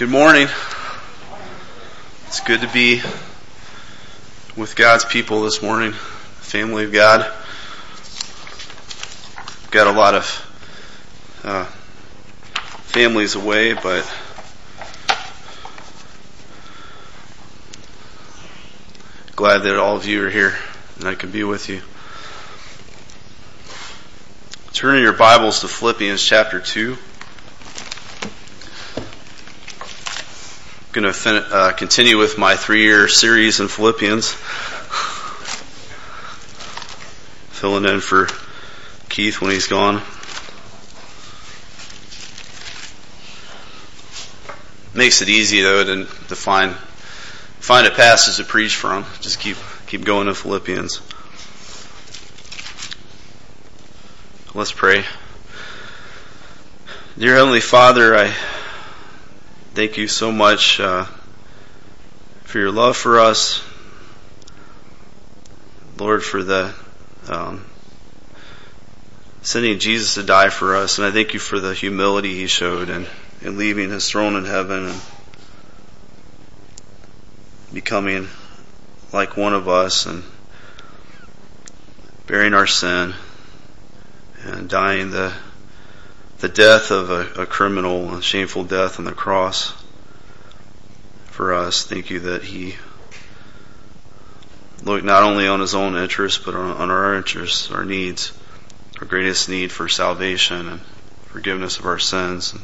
Good morning. It's good to be with God's people this morning, the family of God. Got a lot of families away, but glad that all of you are here and I can be with you. Turn in your Bibles to Philippians chapter 2. I'm going to continue with my 3-year series in Philippians. Filling in for Keith when he's gone. Makes it easy though to find a passage to preach from. Just keep going to Philippians. Let's pray. Dear Heavenly Father, I thank you so much for your love for us. Lord, for the sending Jesus to die for us. And I thank you for the humility he showed in leaving his throne in heaven and becoming like one of us and bearing our sin and dying the death of a criminal, a shameful death on the cross for us. Thank you that he looked not only on his own interests, but on our interests, our needs, our greatest need for salvation and forgiveness of our sins.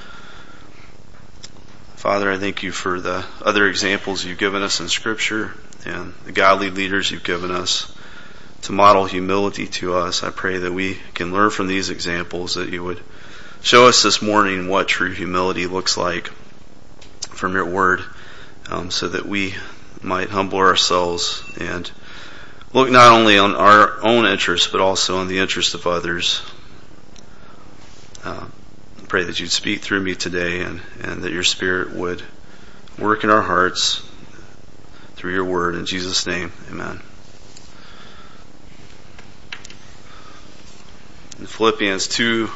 Father, I thank you for the other examples you've given us in Scripture and the godly leaders you've given us to model humility to us. I pray that we can learn from these examples, that you would show us this morning what true humility looks like from your word, so that we might humble ourselves and look not only on our own interests, but also on the interests of others. I pray that you'd speak through me today and that your Spirit would work in our hearts through your word. In Jesus' name, amen. In Philippians 2,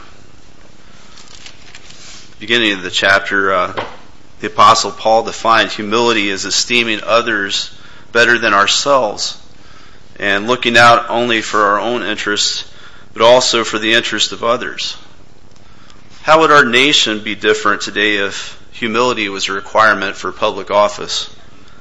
beginning of the chapter, the Apostle Paul defined humility as esteeming others better than ourselves and looking not only for our own interests, but also for the interest of others. How would our nation be different today if humility was a requirement for public office?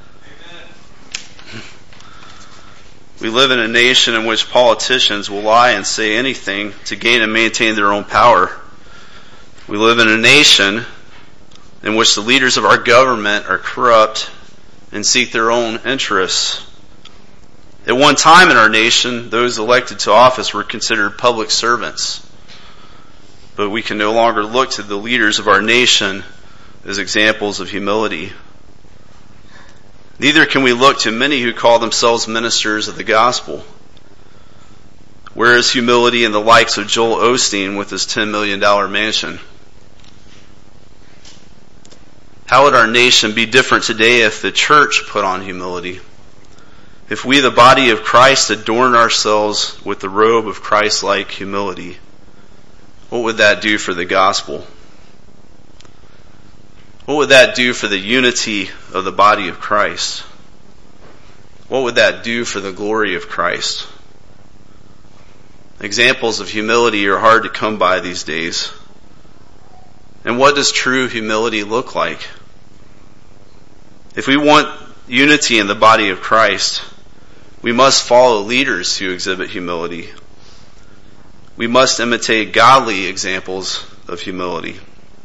We live in a nation in which politicians will lie and say anything to gain and maintain their own power. We live in a nation in which the leaders of our government are corrupt and seek their own interests. At one time in our nation, those elected to office were considered public servants. But we can no longer look to the leaders of our nation as examples of humility. Neither can we look to many who call themselves ministers of the gospel. Where is humility in the likes of Joel Osteen with his $10 million mansion? How would our nation be different today if the church put on humility? If we, the body of Christ, adorn ourselves with the robe of Christ-like humility? What would that do for the gospel? What would that do for the unity of the body of Christ? What would that do for the glory of Christ? Examples of humility are hard to come by these days. And what does true humility look like? If we want unity in the body of Christ, we must follow leaders who exhibit humility. We must imitate godly examples of humility.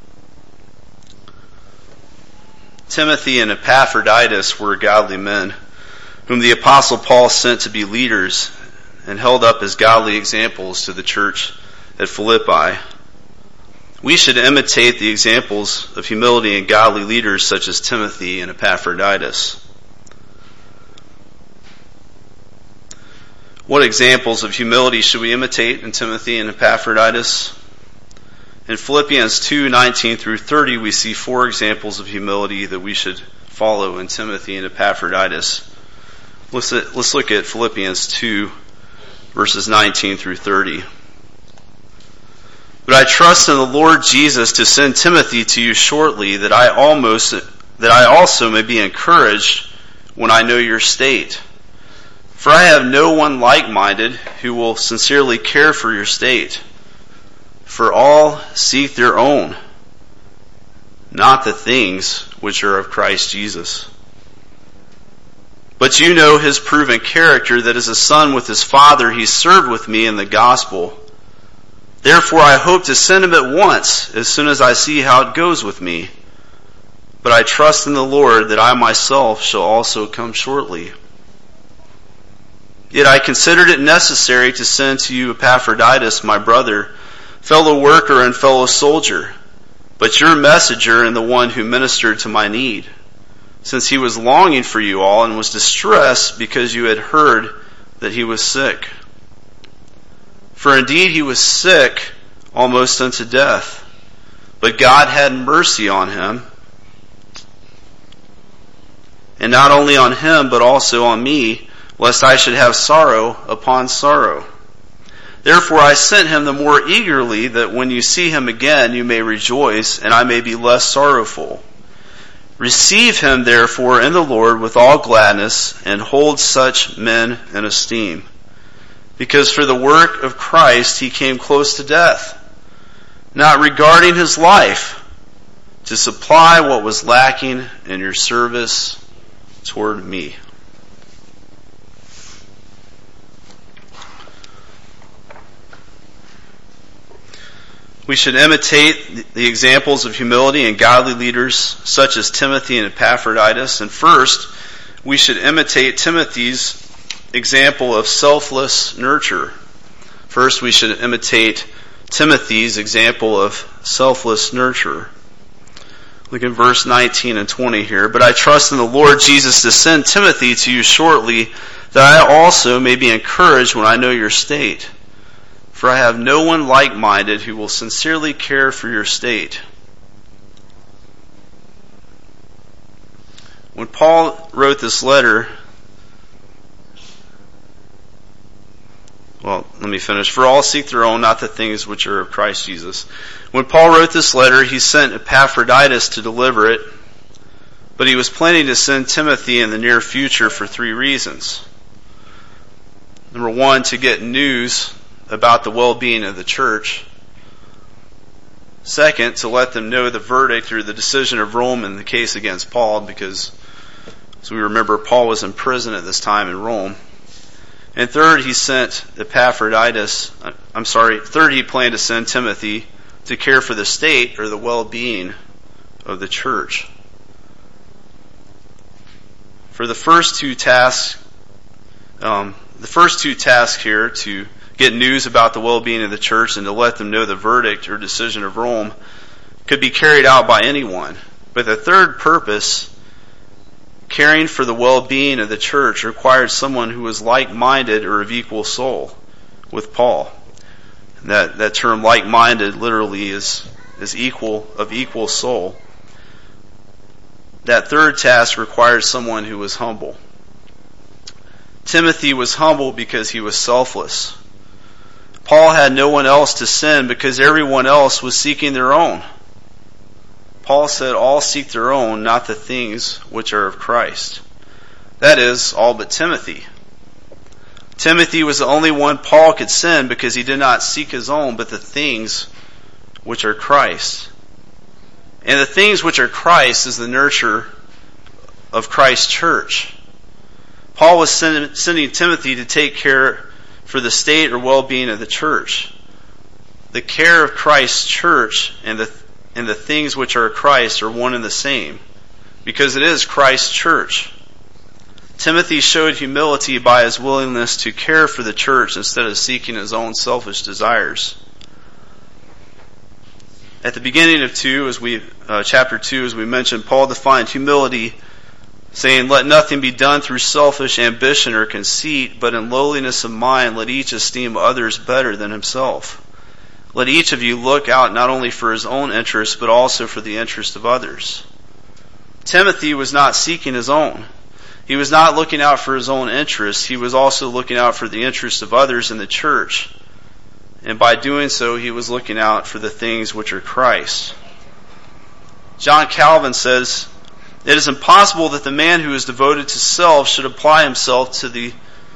Timothy and Epaphroditus were godly men whom the Apostle Paul sent to be leaders and held up as godly examples to the church at Philippi. We should imitate the examples of humility and godly leaders such as Timothy and Epaphroditus. What examples of humility should we imitate in Timothy and Epaphroditus? In Philippians 2:19 through 30, we see 4 examples of humility that we should follow in Timothy and Epaphroditus. Let's look at Philippians 2, verses 19 through 30. But I trust in the Lord Jesus to send Timothy to you shortly, that I also may be encouraged when I know your state. For I have no one like-minded who will sincerely care for your state. For all seek their own, not the things which are of Christ Jesus. But you know his proven character, that as a son with his father he served with me in the gospel. Therefore I hope to send him at once, as soon as I see how it goes with me. But I trust in the Lord that I myself shall also come shortly. Yet I considered it necessary to send to you Epaphroditus, my brother, fellow worker and fellow soldier, but your messenger and the one who ministered to my need, since he was longing for you all and was distressed because you had heard that he was sick. For indeed he was sick almost unto death, but God had mercy on him, and not only on him, but also on me, lest I should have sorrow upon sorrow. Therefore I sent him the more eagerly, that when you see him again you may rejoice, and I may be less sorrowful. Receive him therefore in the Lord with all gladness, and hold such men in esteem. Because for the work of Christ he came close to death, not regarding his life, to supply what was lacking in your service toward me. We should imitate the examples of humility and godly leaders such as Timothy and Epaphroditus. And first, we should imitate Timothy's example of selfless nurture. First, we should imitate Timothy's example of selfless nurture. Look in verse 19 and 20 here. But I trust in the Lord Jesus to send Timothy to you shortly, that I also may be encouraged when I know your state. For I have no one like-minded who will sincerely care for your state. When Paul wrote this letter, let me finish. For all seek their own, not the things which are of Christ Jesus. When Paul wrote this letter, he sent Epaphroditus to deliver it, but he was planning to send Timothy in the near future for 3 reasons. Number 1, to get news about the well-being of the church. Second, to let them know the verdict or the decision of Rome in the case against Paul, because, as we remember, Paul was in prison at this time in Rome. And third, he planned to send Timothy to care for the state or the well-being of the church. For the first two tasks here, to get news about the well-being of the church and to let them know the verdict or decision of Rome, could be carried out by anyone. But the third purpose, caring for the well-being of the church, required someone who was like-minded or of equal soul with Paul. That term like-minded literally is equal, of equal soul. That third task required someone who was humble. Timothy was humble because he was selfless. Paul had no one else to send because everyone else was seeking their own. Paul said, all seek their own, not the things which are of Christ. That is, all but Timothy. Timothy was the only one Paul could send because he did not seek his own, but the things which are Christ. And the things which are Christ is the nurture of Christ's church. Paul was sending Timothy to take care for the state or well-being of the church. The care of Christ's church and the things which are Christ are one and the same, because it is Christ's church. Timothy showed humility by his willingness to care for the church instead of seeking his own selfish desires. At the beginning of chapter 2, as we mentioned, Paul defined humility, saying, let nothing be done through selfish ambition or conceit, but in lowliness of mind let each esteem others better than himself. Let each of you look out not only for his own interest, but also for the interest of others. Timothy was not seeking his own. He was not looking out for his own interests. He was also looking out for the interest of others in the church. and by doing so he was looking out for the things which are Christ. John Calvin says, "It is impossible that the man who is devoted to self should apply himself to the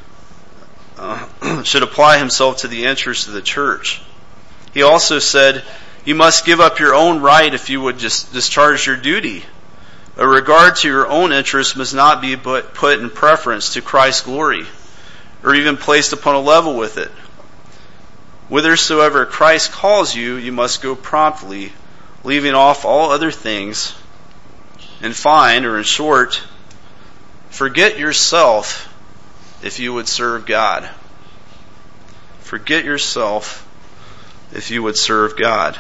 interests of the church." He also said, "You must give up your own right if you would just discharge your duty. A regard to your own interests must not be put in preference to Christ's glory, or even placed upon a level with it. Whithersoever Christ calls you, you must go promptly, leaving off all other things. In fine, or in short, forget yourself if you would serve God." Forget yourself if you would serve God.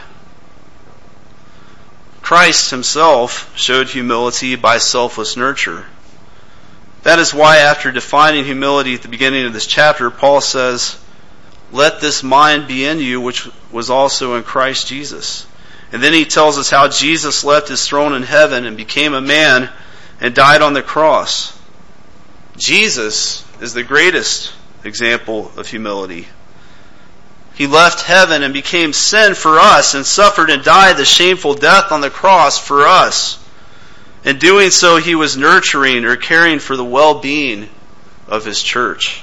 Christ himself showed humility by selfless nurture. That is why, after defining humility at the beginning of this chapter, Paul says, "Let this mind be in you, which was also in Christ Jesus." And then he tells us how Jesus left his throne in heaven and became a man and died on the cross. Jesus is the greatest example of humility. He left heaven and became sin for us and suffered and died the shameful death on the cross for us. In doing so, he was nurturing or caring for the well-being of his church.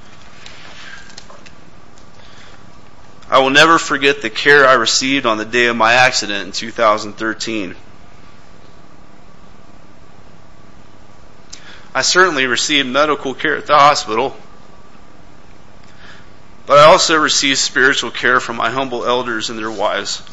I will never forget the care I received on the day of my accident in 2013. I certainly received medical care at the hospital, but I also received spiritual care from my humble elders and their wives.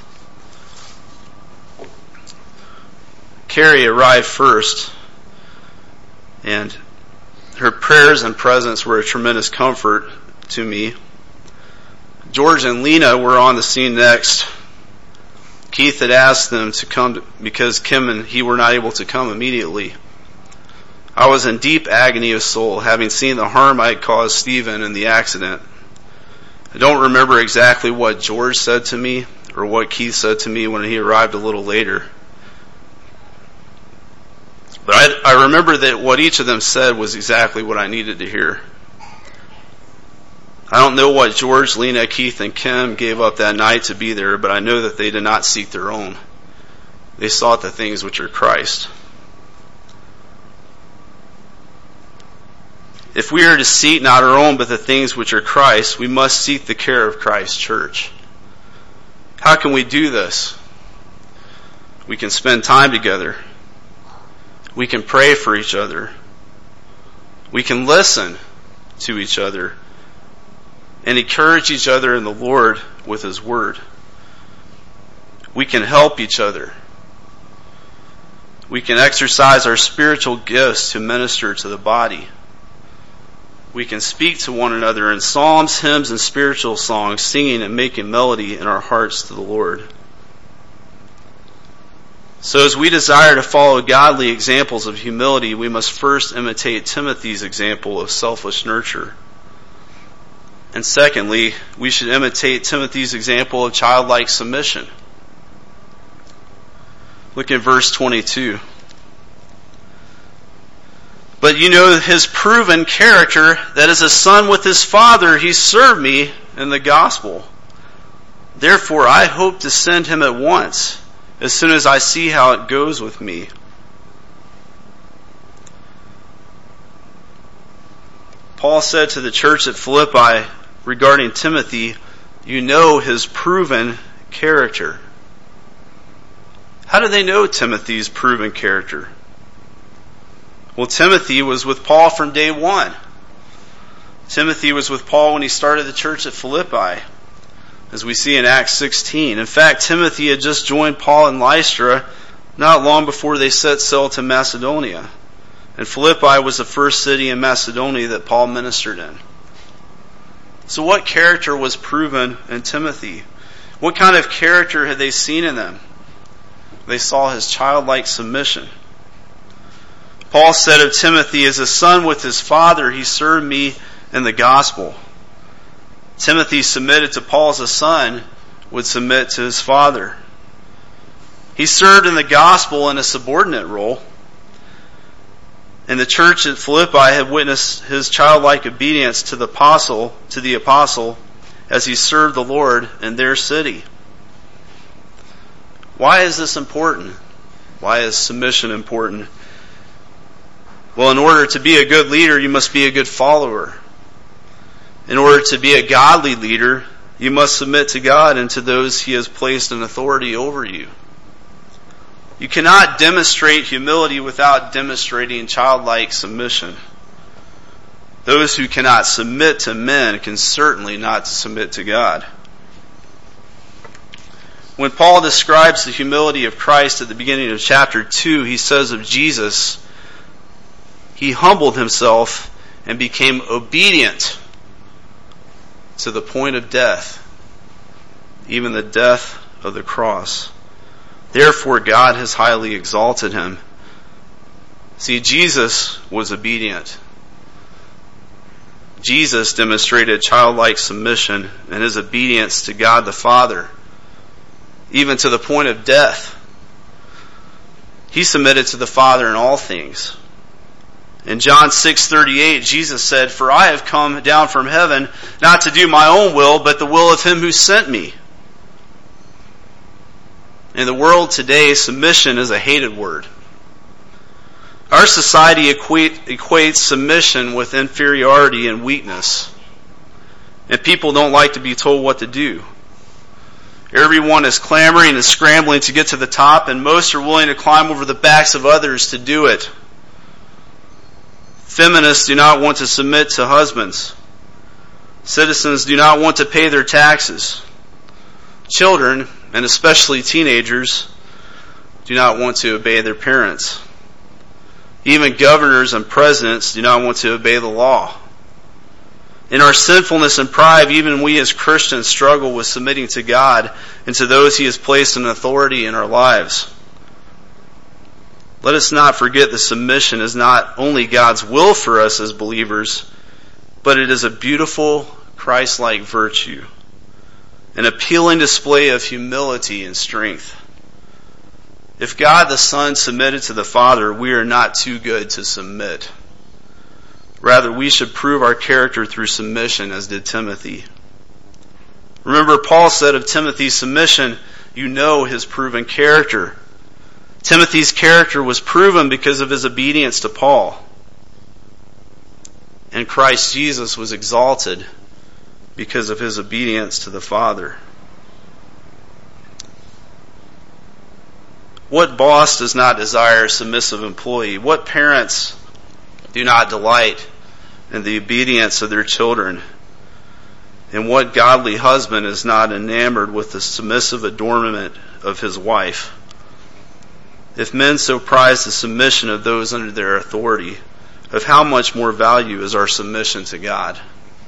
Carrie arrived first, and her prayers and presence were a tremendous comfort to me. George and Lena were on the scene next. Keith had asked them to come because Kim and he were not able to come immediately. I was in deep agony of soul, having seen the harm I had caused Stephen in the accident. I don't remember exactly what George said to me or what Keith said to me when he arrived a little later. But I remember that what each of them said was exactly what I needed to hear. I don't know what George, Lena, Keith, and Kim gave up that night to be there, but I know that they did not seek their own. They sought the things which are Christ. If we are to seek not our own but the things which are Christ, we must seek the care of Christ's church. How can we do this? We can spend time together. We can pray for each other. We can listen to each other and encourage each other in the Lord with His Word. We can help each other. We can exercise our spiritual gifts to minister to the body. We can speak to one another in psalms, hymns, and spiritual songs, singing and making melody in our hearts to the Lord. So as we desire to follow godly examples of humility, we must first imitate Timothy's example of selfless nurture. And secondly, we should imitate Timothy's example of childlike submission. Look at verse 22. But you know his proven character, that as a son with his father, he served me in the gospel. Therefore, I hope to send him at once, as soon as I see how it goes with me. Paul said to the church at Philippi regarding Timothy, you know his proven character. How do they know Timothy's proven character? Well, Timothy was with Paul from day one. Timothy was with Paul when he started the church at Philippi, as we see in Acts 16. In fact, Timothy had just joined Paul in Lystra not long before they set sail to Macedonia. And Philippi was the first city in Macedonia that Paul ministered in. So what character was proven in Timothy? What kind of character had they seen in them? They saw his childlike submission. Paul said of Timothy, as a son with his father, he served me in the gospel. Timothy submitted to Paul as a son would submit to his father. He served in the gospel in a subordinate role. And the church at Philippi had witnessed his childlike obedience to the apostle, as he served the Lord in their city. Why is this important? Why is submission important? Well, in order to be a good leader, you must be a good follower. In order to be a godly leader, you must submit to God and to those he has placed in authority over you. You cannot demonstrate humility without demonstrating childlike submission. Those who cannot submit to men can certainly not submit to God. When Paul describes the humility of Christ at the beginning of chapter 2, he says of Jesus, he humbled himself and became obedient to the point of death, even the death of the cross. Therefore, God has highly exalted him. See, Jesus was obedient. Jesus demonstrated childlike submission and his obedience to God the Father, even to the point of death. He submitted to the Father in all things. In John 6:38, Jesus said, "For I have come down from heaven not to do my own will, but the will of him who sent me." In the world today, submission is a hated word. Our society equates submission with inferiority and weakness. And people don't like to be told what to do. Everyone is clamoring and scrambling to get to the top, and most are willing to climb over the backs of others to do it. Feminists do not want to submit to husbands. Citizens do not want to pay their taxes. Children, and especially teenagers, do not want to obey their parents. Even governors and presidents do not want to obey the law. In our sinfulness and pride, even we as Christians struggle with submitting to God and to those he has placed in authority in our lives. Let us not forget that submission is not only God's will for us as believers, but it is a beautiful Christ-like virtue, an appealing display of humility and strength. If God the Son submitted to the Father, we are not too good to submit. Rather, we should prove our character through submission, as did Timothy. Remember, Paul said of Timothy's submission, "You know his proven character." Timothy's character was proven because of his obedience to Paul. And Christ Jesus was exalted because of his obedience to the Father. What boss does not desire a submissive employee? What parents do not delight in the obedience of their children? And what godly husband is not enamored with the submissive adornment of his wife? If men so prize the submission of those under their authority, of how much more value is our submission to God?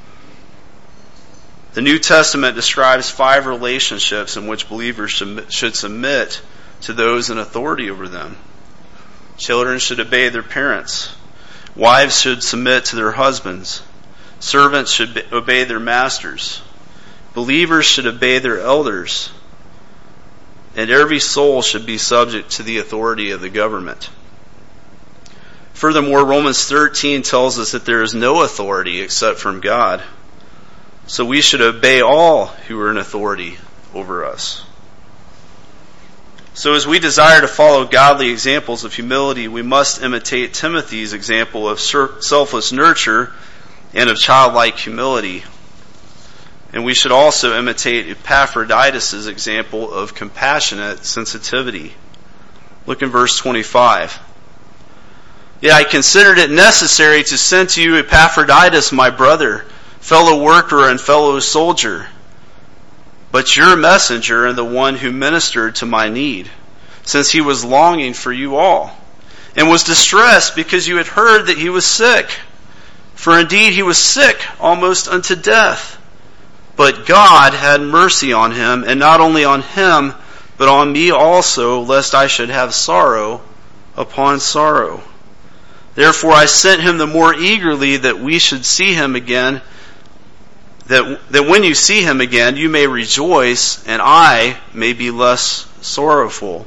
The New Testament describes 5 relationships in which believers should submit to those in authority over them. Children should obey their parents. Wives should submit to their husbands. Servants should obey their masters. Believers should obey their elders. And every soul should be subject to the authority of the government. Furthermore, Romans 13 tells us that there is no authority except from God. So we should obey all who are in authority over us. So as we desire to follow godly examples of humility, we must imitate Timothy's example of selfless nurture and of childlike humility. And we should also imitate Epaphroditus' example of compassionate sensitivity. Look in verse 25. "Yet I considered it necessary to send to you Epaphroditus, my brother, fellow worker and fellow soldier, but your messenger and the one who ministered to my need, since he was longing for you all, and was distressed because you had heard that he was sick. For indeed he was sick almost unto death. But God had mercy on him, and not only on him, but on me also, lest I should have sorrow upon sorrow. Therefore I sent him the more eagerly that we should see him again, that when you see him again, you may rejoice, and I may be less sorrowful."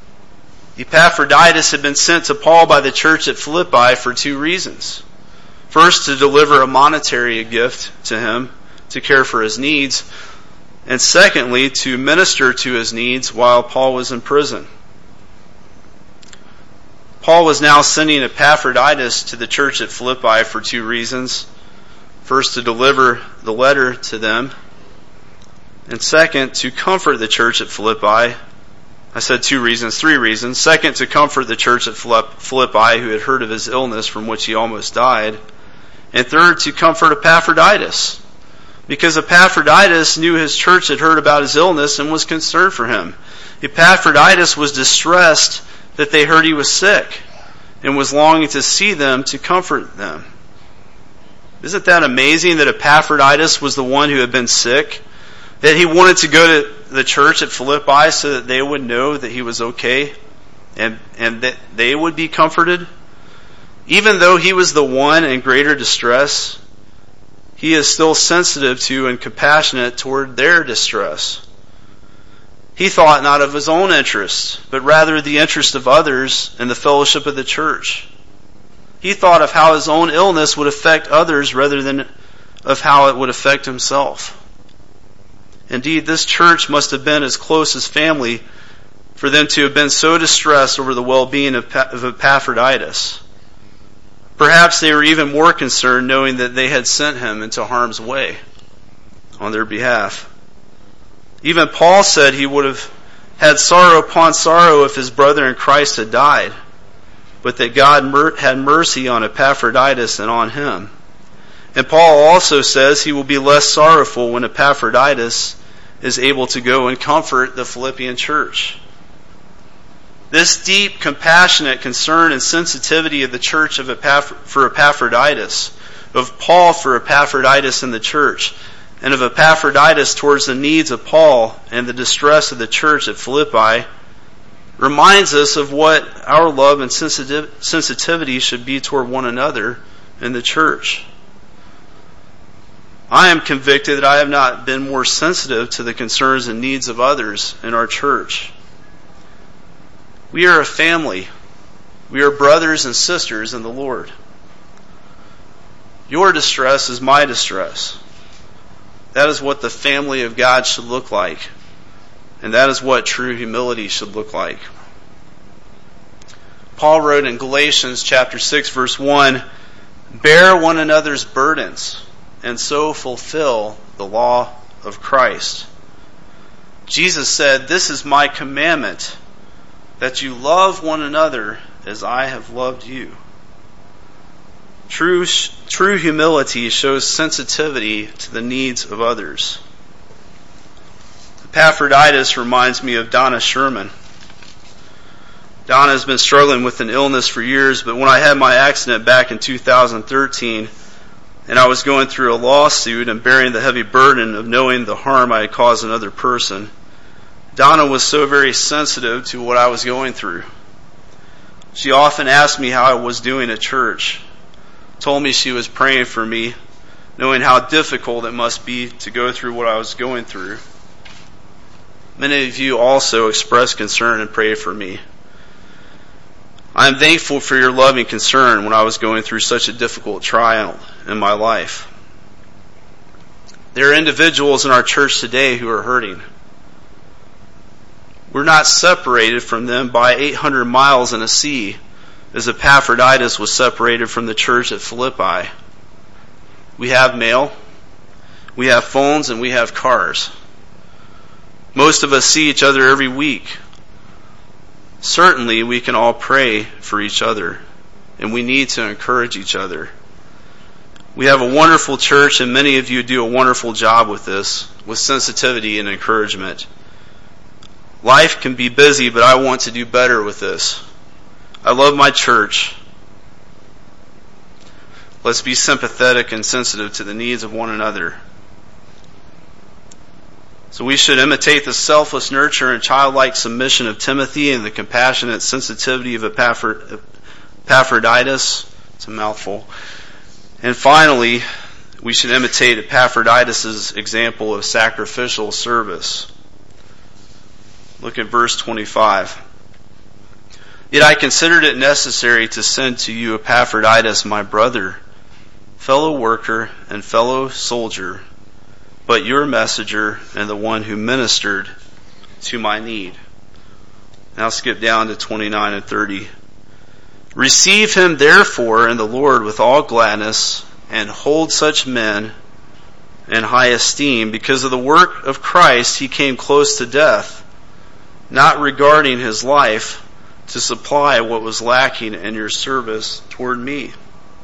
Epaphroditus had been sent to Paul by the church at Philippi for 2 reasons. First, to deliver a monetary gift to him to care for his needs, and secondly, to minister to his needs while Paul was in prison. Paul was now sending Epaphroditus to the church at Philippi for two reasons. First, to deliver the letter to them, and second, to comfort the church at Philippi. I said three reasons. Second, to comfort the church at Philippi who had heard of his illness from which he almost died. And third, to comfort Epaphroditus, because Epaphroditus knew his church had heard about his illness and was concerned for him. Epaphroditus was distressed that they heard he was sick and was longing to see them to comfort them. Isn't that amazing that Epaphroditus was the one who had been sick? That he wanted to go to the church at Philippi so that they would know that he was okay and that they would be comforted? Even though he was the one in greater distress, he is still sensitive to and compassionate toward their distress. He thought not of his own interests, but rather the interest of others and the fellowship of the church. He thought of how his own illness would affect others rather than of how it would affect himself. Indeed, this church must have been as close as family for them to have been so distressed over the well-being of Epaphroditus. Perhaps they were even more concerned knowing that they had sent him into harm's way on their behalf. Even Paul said he would have had sorrow upon sorrow if his brother in Christ had died, but that God had mercy on Epaphroditus and on him. And Paul also says he will be less sorrowful when Epaphroditus is able to go and comfort the Philippian church. This deep, compassionate concern and sensitivity of the church for Epaphroditus, of Paul for Epaphroditus and the church, and of Epaphroditus towards the needs of Paul and the distress of the church at Philippi, reminds us of what our love and sensitivity should be toward one another in the church. I am convicted that I have not been more sensitive to the concerns and needs of others in our church. We are a family. We are brothers and sisters in the Lord. Your distress is my distress. That is what the family of God should look like. And that is what true humility should look like. Paul wrote in Galatians chapter 6, verse 1, "Bear one another's burdens, and so fulfill the law of Christ." Jesus said, "This is my commandment, that you love one another as I have loved you." True humility shows sensitivity to the needs of others. Epaphroditus reminds me of Donna Sherman. Donna has been struggling with an illness for years, but when I had my accident back in 2013, and I was going through a lawsuit and bearing the heavy burden of knowing the harm I had caused another person, Donna was so very sensitive to what I was going through. She often asked me how I was doing at church, told me she was praying for me, knowing how difficult it must be to go through what I was going through. Many of you also expressed concern and prayed for me. I am thankful for your loving concern when I was going through such a difficult trial in my life. There are individuals in our church today who are hurting. We're not separated from them by 800 miles in a sea, as Epaphroditus was separated from the church at Philippi. We have mail, we have phones, and we have cars. Most of us see each other every week. Certainly, we can all pray for each other, and we need to encourage each other. We have a wonderful church, and many of you do a wonderful job with this, with sensitivity and encouragement. Life can be busy, but I want to do better with this. I love my church. Let's be sympathetic and sensitive to the needs of one another. So we should imitate the selfless nurture and childlike submission of Timothy and the compassionate sensitivity of Epaphroditus. It's a mouthful. And finally, we should imitate Epaphroditus' example of sacrificial service. Look at verse 25. "Yet I considered it necessary to send to you Epaphroditus, my brother, fellow worker, and fellow soldier, but your messenger and the one who ministered to my need. Now skip down to 29 and 30. Receive him therefore in the Lord with all gladness, and hold such men in high esteem, because of the work of Christ he came close to death, not regarding his life, to supply what was lacking in your service toward me.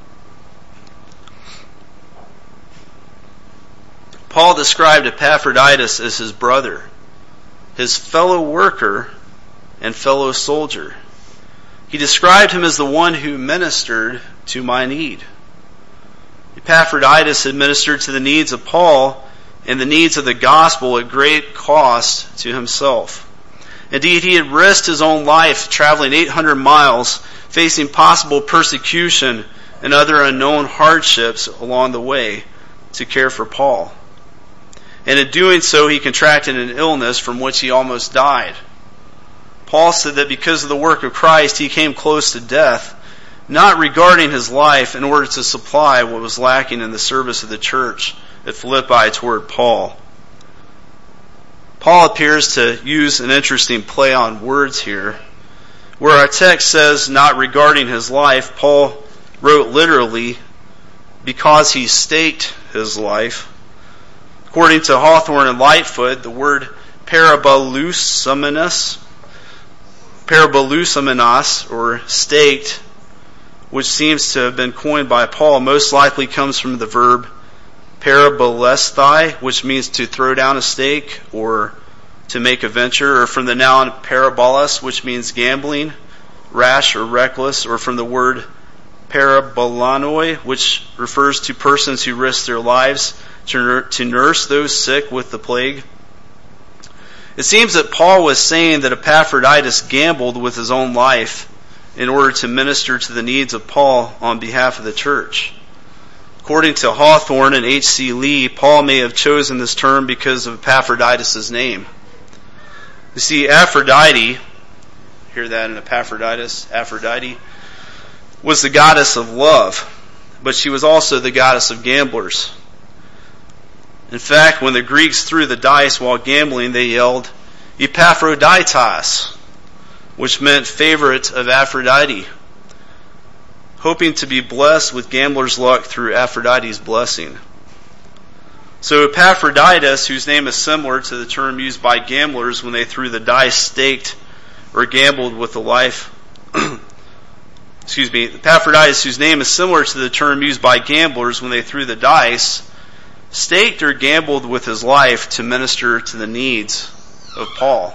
Paul described Epaphroditus as his brother, his fellow worker, and fellow soldier. He described him as the one who ministered to my need. Epaphroditus had ministered to the needs of Paul and the needs of the gospel at great cost to himself. Indeed, he had risked his own life traveling 800 miles, facing possible persecution and other unknown hardships along the way to care for Paul. And in doing so, he contracted an illness from which he almost died. Paul said that because of the work of Christ, he came close to death, not regarding his life in order to supply what was lacking in the service of the church at Philippi toward Paul. Paul appears to use an interesting play on words here. Where our text says, not regarding his life, Paul wrote literally, because he staked his life. According to Hawthorne and Lightfoot, the word parabolusamenos, or staked, which seems to have been coined by Paul, most likely comes from the verb parabolesthai, which means to throw down a stake or to make a venture, or from the noun parabolos, which means gambling, rash or reckless, or from the word parabolanoi, which refers to persons who risk their lives to nurse those sick with the plague. It seems that Paul was saying that Epaphroditus gambled with his own life in order to minister to the needs of Paul on behalf of the church. According to Hawthorne and H.C. Lee, Paul may have chosen this term because of Epaphroditus' name. You see, Aphrodite, hear that in Epaphroditus, Aphrodite, was the goddess of love, but she was also the goddess of gamblers. In fact, when the Greeks threw the dice while gambling, they yelled, Epaphroditos, which meant favorite of Aphrodite, hoping to be blessed with gambler's luck through Aphrodite's blessing. So Epaphroditus, whose name is similar to the term used by gamblers when they threw the dice, staked, or gambled with the life. Epaphroditus, whose name is similar to the term used by gamblers when they threw the dice, staked or gambled with his life to minister to the needs of Paul.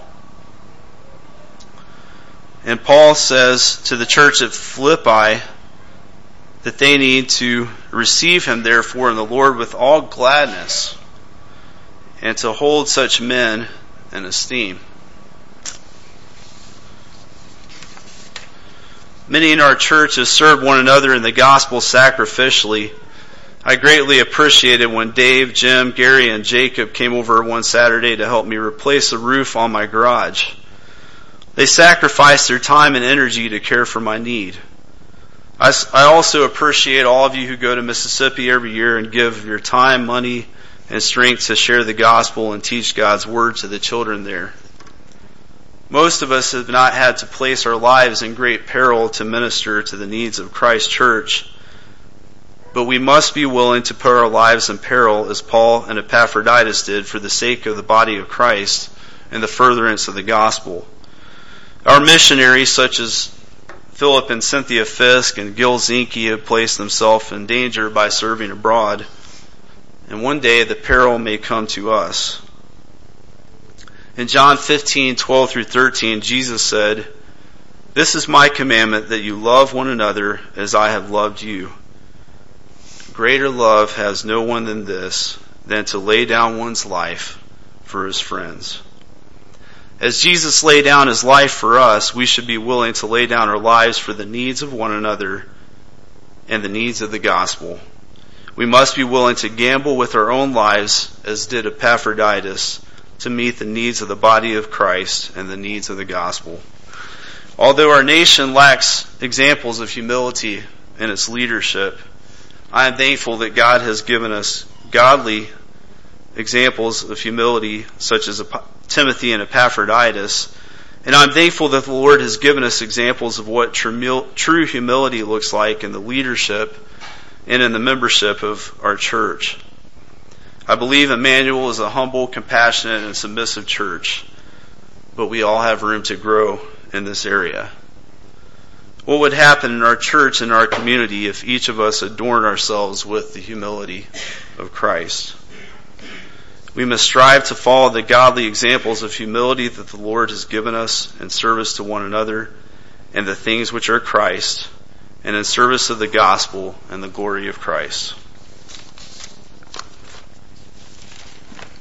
And Paul says to the church at Philippi that they need to receive him, therefore, in the Lord with all gladness, and to hold such men in esteem. Many in our church have served one another in the gospel sacrificially. I greatly appreciated when Dave, Jim, Gary, and Jacob came over one Saturday to help me replace the roof on my garage. They sacrificed their time and energy to care for my need. I also appreciate all of you who go to Mississippi every year and give your time, money, and strength to share the gospel and teach God's word to the children there. Most of us have not had to place our lives in great peril to minister to the needs of Christ's church, but we must be willing to put our lives in peril as Paul and Epaphroditus did for the sake of the body of Christ and the furtherance of the gospel. Our missionaries, such as Philip and Cynthia Fisk and Gil Zinke, have placed themselves in danger by serving abroad, and one day the peril may come to us. In John 15:12 through 13, Jesus said, "This is my commandment, that you love one another as I have loved you. Greater love has no one than this, than to lay down one's life for his friends." As Jesus laid down his life for us, we should be willing to lay down our lives for the needs of one another and the needs of the gospel. We must be willing to gamble with our own lives, as did Epaphroditus, to meet the needs of the body of Christ and the needs of the gospel. Although our nation lacks examples of humility in its leadership, I am thankful that God has given us godly examples of humility, such as Timothy and Epaphroditus. And I'm thankful that the Lord has given us examples of what true humility looks like in the leadership and in the membership of our church. I believe Emmanuel is a humble, compassionate, and submissive church, but we all have room to grow in this area. What would happen in our church and our community if each of us adorned ourselves with the humility of Christ? We must strive to follow the godly examples of humility that the Lord has given us in service to one another and the things which are Christ, and in service of the gospel and the glory of Christ.